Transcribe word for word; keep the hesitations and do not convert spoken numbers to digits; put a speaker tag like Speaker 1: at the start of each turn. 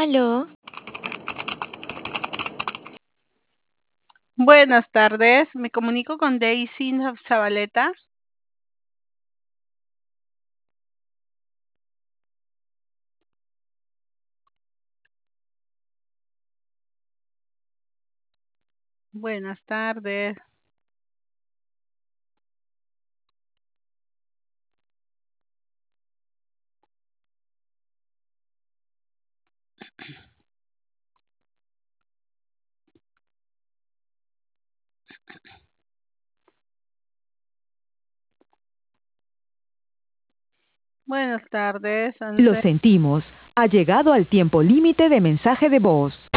Speaker 1: Aló,
Speaker 2: Buenas tardes, me comunico con Daisy Zabaleta. Buenas tardes. Buenas tardes,
Speaker 3: Lo
Speaker 2: Andrés.
Speaker 3: sentimos, ha llegado al tiempo límite de mensaje de voz.